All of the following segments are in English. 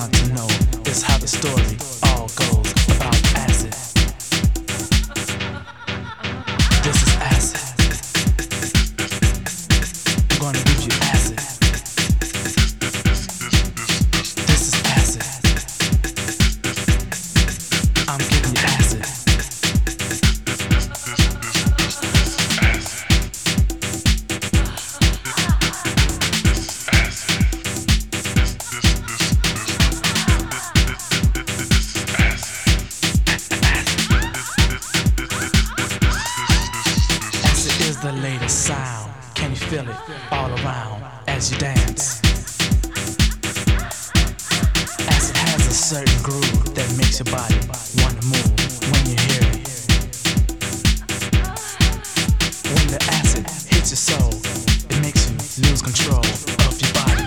want to know is how the story all goes about acid. This is acid. I'm gonna give you acid. This is acid. I'm giving you acid. The latest sound, can you feel it all around as you dance? Acid has a certain groove that makes your body want to move when you hear it. When the acid hits your soul, it makes you lose control of your body.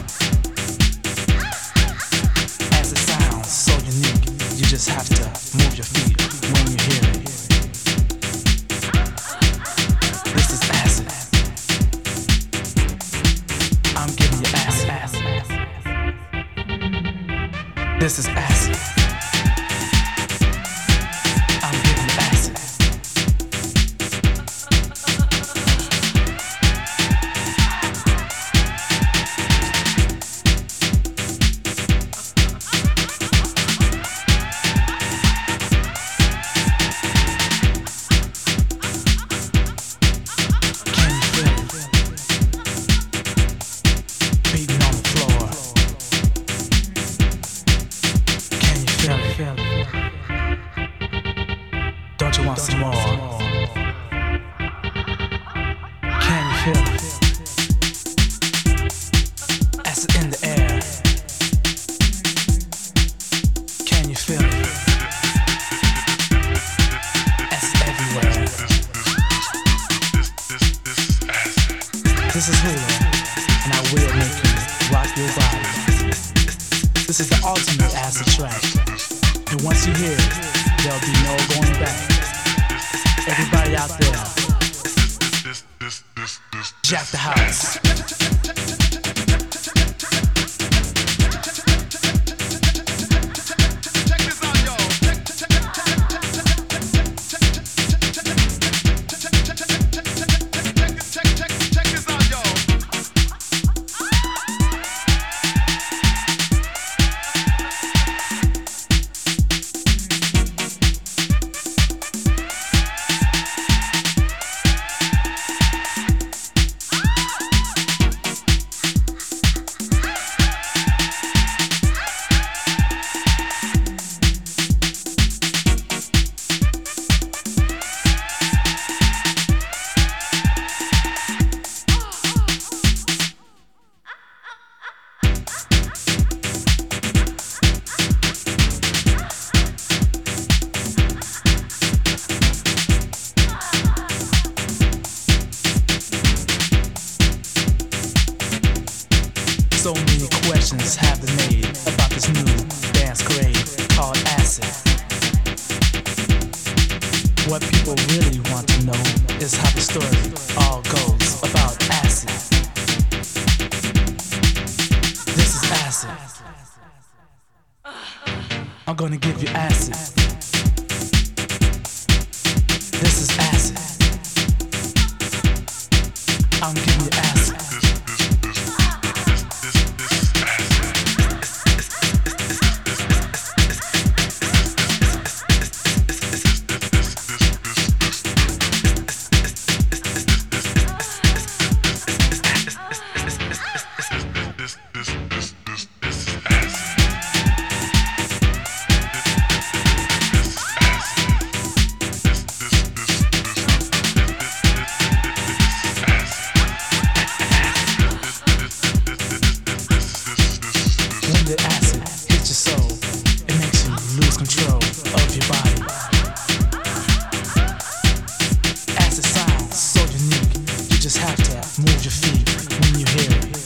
Acid sounds so unique, you just have to move your feet when you hear it. This is acid. I'm giving you acid. This is acid. I'm giving you acid. Don't you want some more? Can you feel it? Acid in the air. Can you feel it? Acid everywhere. This is Hula, and I will make you rock your body. This is the ultimate acid track. And once you hear it, there'll be no going back. Everybody out there, jack the house. So many questions have been made about this new dance craze called acid. What people really want to know is how the story all goes about acid. This is acid. I'm gonna give you acid. This is acid. I'm giving you acid. When the acid hits your soul, it makes you lose control of your body. Acid sounds so unique, you just have to move your feet when you hear it.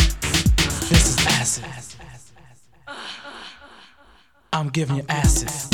This is acid. I'm giving you acid.